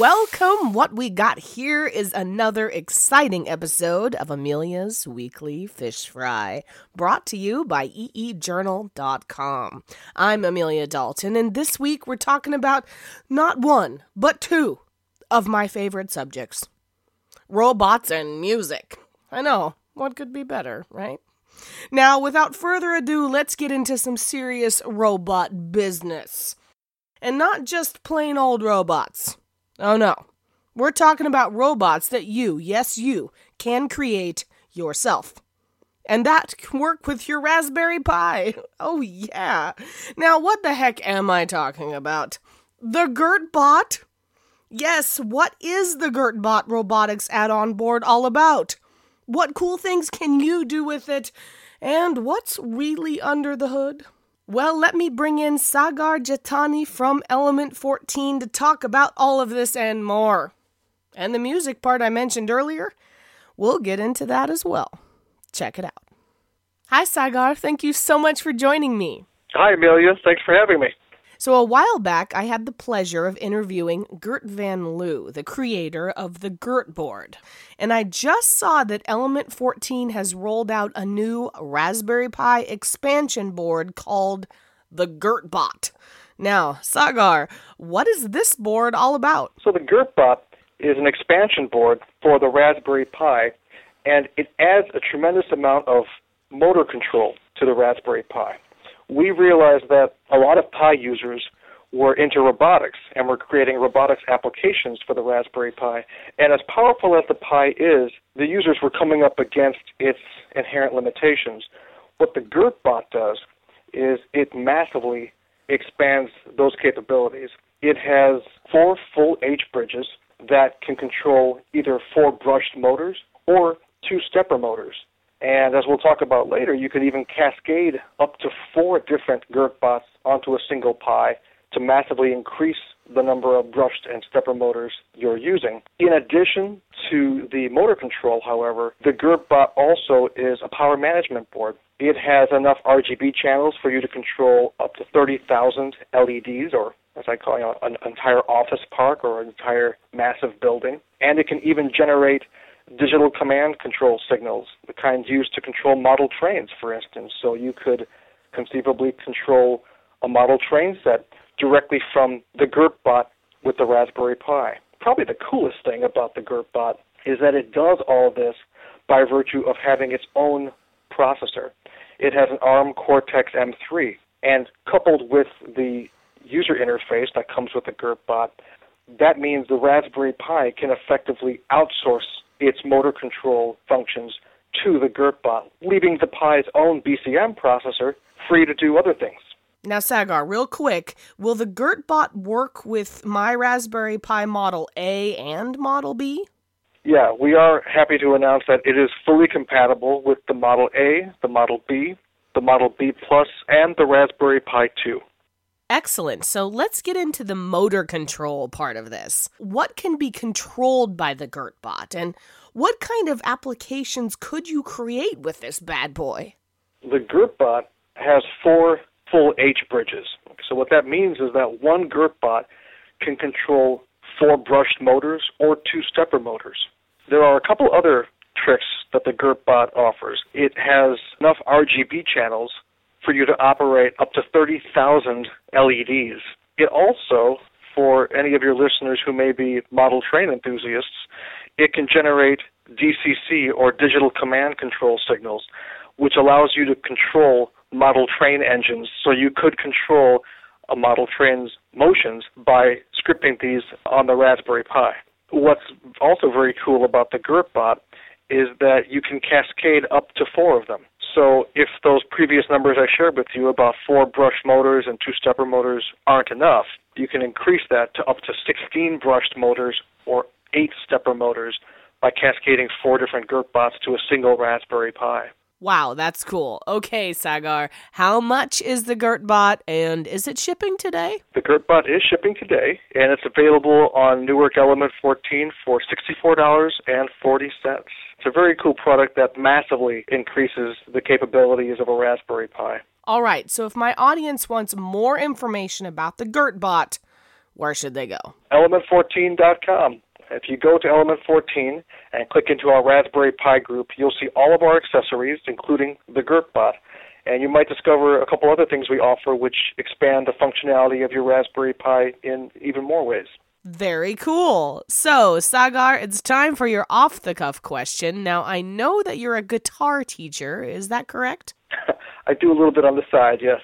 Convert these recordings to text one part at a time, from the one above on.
welcome. What we got here is another exciting episode of Amelia's Weekly Fish Fry, brought to you by eejournal.com. I'm Amelia Dalton, and this week we're talking about not one, but two of my favorite subjects. Robots and music. I know, what could be better, right? Now, without further ado, let's get into some serious robot business. And not just plain old robots. Oh no, we're talking about robots that you, yes you, can create yourself. And that can work with your Raspberry Pi. Oh yeah. Now what the heck am I talking about? The GertBot? Yes, what is the GertBot robotics add-on board all about? What cool things can you do with it? And what's really under the hood? Well, let me bring in Sagar Jethani from Element 14 to talk about all of this and more. And the music part I mentioned earlier, we'll get into that as well. Check it out. Hi, Sagar. Thank you so much for joining me. Hi, Amelia. Thanks for having me. So a while back, I had the pleasure of interviewing Gert Van Loo, the creator of the GertBoard. And I just saw that Element 14 has rolled out a new Raspberry Pi expansion board called the GertBot. Now, Sagar, what is this board all about? So the GertBot is an expansion board for the Raspberry Pi, and it adds a tremendous amount of motor control to the Raspberry Pi. We realized that a lot of Pi users were into robotics and were creating robotics applications for the Raspberry Pi. And as powerful as the Pi is, the users were coming up against its inherent limitations. What the GertBot does is it massively expands those capabilities. It has 4 full H bridges that can control either 4 brushed motors or 2 stepper motors. And as we'll talk about later, you could even cascade up to 4 different GertBots onto a single Pi to massively increase the number of brushed and stepper motors you're using. In addition to the motor control, however, the GertBot also is a power management board. It has enough RGB channels for you to control up to 30,000 LEDs, or as I call it, an entire office park or an entire massive building. And it can even generate digital command control signals, the kinds used to control model trains, for instance. So you could conceivably control a model train set directly from the GertBot with the Raspberry Pi. Probably the coolest thing about the GertBot is that it does all of this by virtue of having its own processor. It has an ARM Cortex-M3, and coupled with the user interface that comes with the GertBot, that means the Raspberry Pi can effectively outsource its motor control functions to the GertBot, leaving the Pi's own BCM processor free to do other things. Now, Sagar, real quick, will the GertBot work with my Raspberry Pi Model A and Model B? Yeah, we are happy to announce that it is fully compatible with the Model A, the Model B, the Model B Plus, and the Raspberry Pi 2. Excellent. So let's get into the motor control part of this. What can be controlled by the GertBot, and what kind of applications could you create with this bad boy? The GertBot has 4 full H bridges. So what that means is that one GertBot can control 4 brushed motors or 2 stepper motors. There are a couple other tricks that the GertBot offers. It has enough RGB channels for you to operate up to 30,000 LEDs. It also, for any of your listeners who may be model train enthusiasts, it can generate DCC or digital command control signals, which allows you to control model train engines. So you could control a model train's motions by scripting these on the Raspberry Pi. What's also very cool about the GertBot is that you can cascade up to 4 of them. So if those previous numbers I shared with you about 4 brush motors and 2 stepper motors aren't enough, you can increase that to up to 16 brushed motors or 8 stepper motors by cascading 4 different GertBots to a single Raspberry Pi. Wow, that's cool. Okay, Sagar, how much is the GertBot, and is it shipping today? The GertBot is shipping today, and it's available on Newark Element 14 for $64.40. It's a very cool product that massively increases the capabilities of a Raspberry Pi. All right, so if my audience wants more information about the GertBot, where should they go? Element14.com. If you go to Element 14 and click into our Raspberry Pi group, you'll see all of our accessories, including the GurkBot. And you might discover a couple other things we offer which expand the functionality of your Raspberry Pi in even more ways. Very cool. So, Sagar, it's time for your off-the-cuff question. Now, I know that you're a guitar teacher. Is that correct? I do a little bit on the side, yes.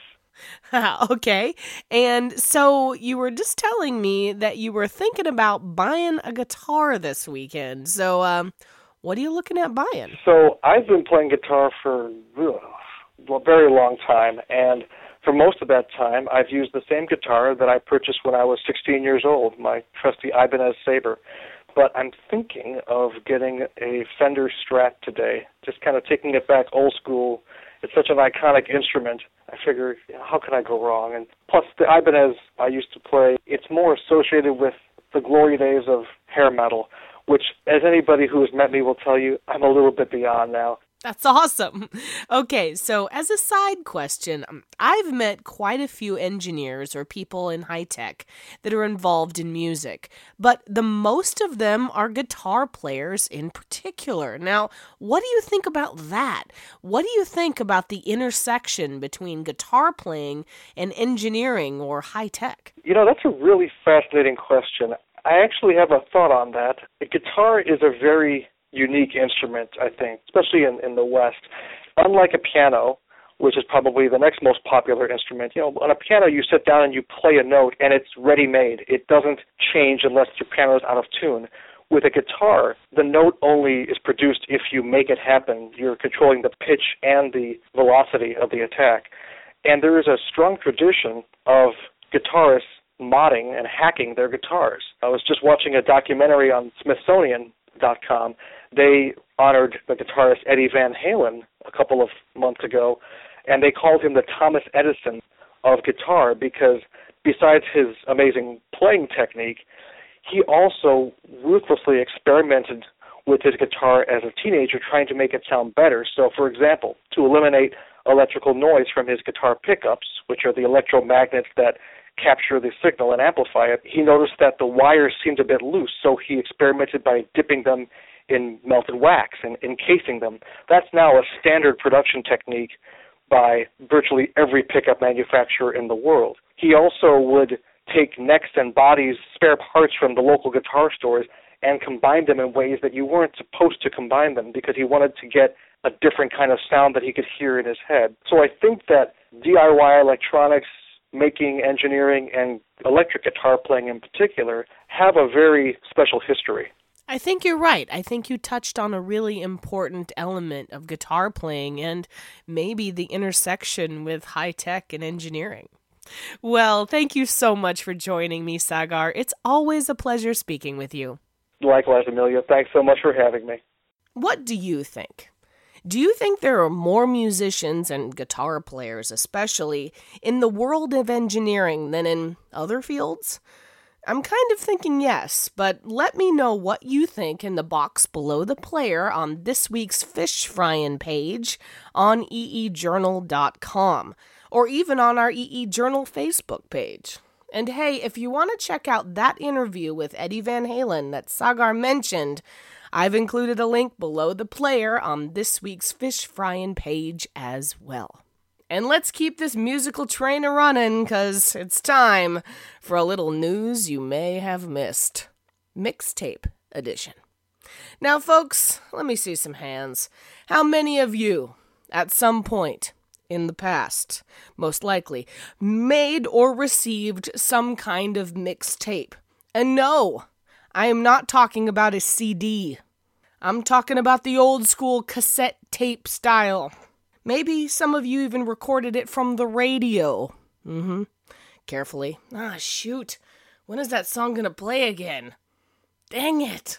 Okay. And so you were just telling me that you were thinking about buying a guitar this weekend. So, what are you looking at buying? So, I've been playing guitar for a very long time, and for most of that time, I've used the same guitar that I purchased when I was 16 years old, my trusty Ibanez Sabre. But I'm thinking of getting a Fender Strat today, just kind of taking it back old school. It's such an iconic instrument. I figure, how can I go wrong? And plus, the Ibanez I used to play, it's more associated with the glory days of hair metal, which, as anybody who has met me will tell you, I'm a little bit beyond now. That's awesome. Okay, so as a side question, I've met quite a few engineers or people in high tech that are involved in music, but the most of them are guitar players in particular. Now, what do you think about that? What do you think about the intersection between guitar playing and engineering or high tech? You know, that's a really fascinating question. I actually have a thought on that. A guitar is a very unique instrument, I think, especially in the West. Unlike a piano, which is probably the next most popular instrument, on a piano you sit down and you play a note and it's ready-made. It doesn't change unless your piano is out of tune. With a guitar, the note only is produced if you make it happen. You're controlling the pitch and the velocity of the attack. And there is a strong tradition of guitarists modding and hacking their guitars. I was just watching a documentary on Smithsonian.com. They honored the guitarist Eddie Van Halen a couple of months ago, and they called him the Thomas Edison of guitar because besides his amazing playing technique, he also ruthlessly experimented with his guitar as a teenager, trying to make it sound better. So, for example, to eliminate electrical noise from his guitar pickups, which are the electromagnets that capture the signal and amplify it, he noticed that the wires seemed a bit loose, so he experimented by dipping them in melted wax and encasing them. That's now a standard production technique by virtually every pickup manufacturer in the world. He also would take necks and bodies, spare parts from the local guitar stores, and combine them in ways that you weren't supposed to combine them because he wanted to get a different kind of sound that he could hear in his head. So I think that DIY electronics, making, engineering, and electric guitar playing in particular have a very special history. I think you're right. I think you touched on a really important element of guitar playing and maybe the intersection with high tech and engineering. Well, thank you so much for joining me, Sagar. It's always a pleasure speaking with you. Likewise, Amelia. Thanks so much for having me. What do you think? Do you think there are more musicians and guitar players, especially, in the world of engineering than in other fields? I'm kind of thinking yes, but let me know what you think in the box below the player on this week's Fish Frying page on eejournal.com, or even on our EE Journal Facebook page. And hey, if you want to check out that interview with Eddie Van Halen that Sagar mentioned, I've included a link below the player on this week's Fish Frying page as well. And let's keep this musical train a-running, 'cause it's time for a little news you may have missed. Mixtape edition. Now, folks, let me see some hands. How many of you, at some point in the past, most likely, made or received some kind of mixtape? And no, I am not talking about a CD. I'm talking about the old school cassette tape style. Maybe some of you even recorded it from the radio. Carefully. Shoot. When is that song gonna play again? Dang it.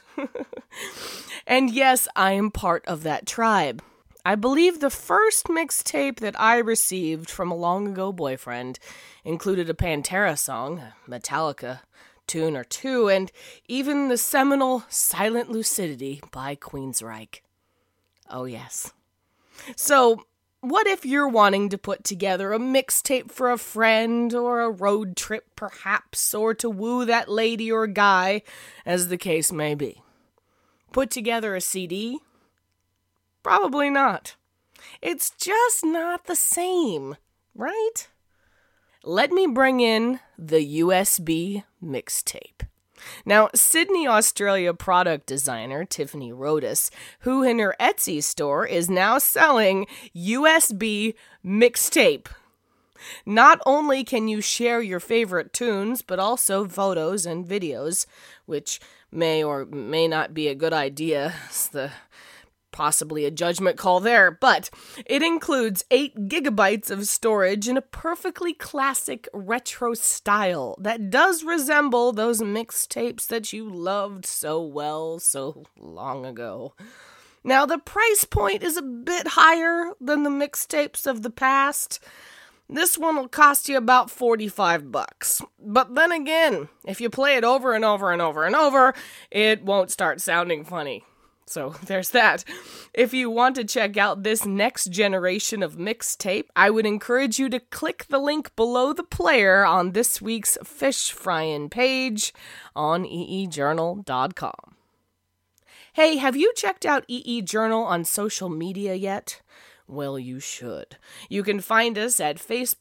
And yes, I am part of that tribe. I believe the first mixtape that I received from a long-ago boyfriend included a Pantera song, a Metallica tune or two, and even the seminal Silent Lucidity by Queensryche. Oh yes. So, What if you're wanting to put together a mixtape for a friend or a road trip perhaps, or to woo that lady or guy, as the case may be? Put together a CD? Probably not. It's just not the same, right? Let me bring in the USB mixtape. Now, Sydney, Australia product designer Tiffany Rodas, who in her Etsy store is now selling USB mixtape. Not only can you share your favorite tunes, but also photos and videos, which may or may not be a good idea. It's possibly a judgment call there, but it includes 8 gigabytes of storage in a perfectly classic retro style that does resemble those mixtapes that you loved so well so long ago. Now, the price point is a bit higher than the mixtapes of the past. This one will cost you about $45. But then again, if you play it over and over and over and over, it won't start sounding funny. So there's that. If you want to check out this next generation of mixtape, I would encourage you to click the link below the player on this week's Fish Fryin' page on eejournal.com. Hey, have you checked out EE Journal on social media yet? Well, you should. You can find us at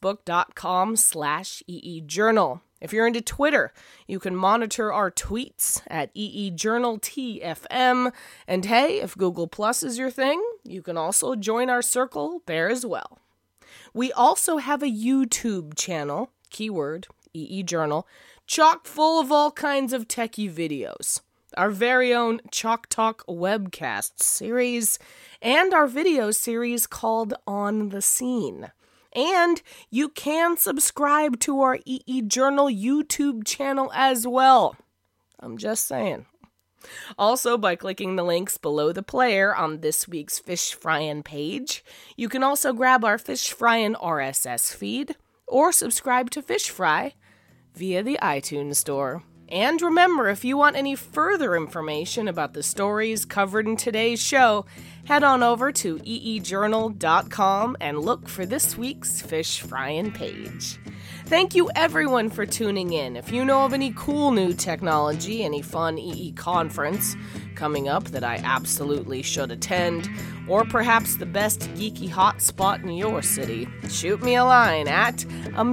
facebook.com/EEJournal. If you're into Twitter, you can monitor our tweets at EEJournalTFM. And hey, if Google Plus is your thing, you can also join our circle there as well. We also have a YouTube channel, keyword EE Journal, chock full of all kinds of techie videos. Our very own Chalk Talk webcast series, and our video series called On the Scene. And you can subscribe to our EE Journal YouTube channel as well. I'm just saying. Also, by clicking the links below the player on this week's Fish Fryin' page, you can also grab our Fish Fryin' RSS feed or subscribe to Fish Fry via the iTunes Store. And remember, if you want any further information about the stories covered in today's show, head on over to eejournal.com and look for this week's Fish Fryin' page. Thank you everyone for tuning in. If you know of any cool new technology, any fun EE conference coming up that I absolutely should attend, or perhaps the best geeky hotspot in your city, shoot me a line at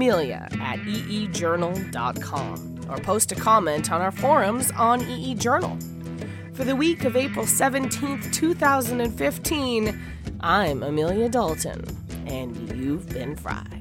amelia@eejournal.com. or post a comment on our forums on EE Journal. For the week of April 17th, 2015, I'm Amelia Dalton, and you've been fried.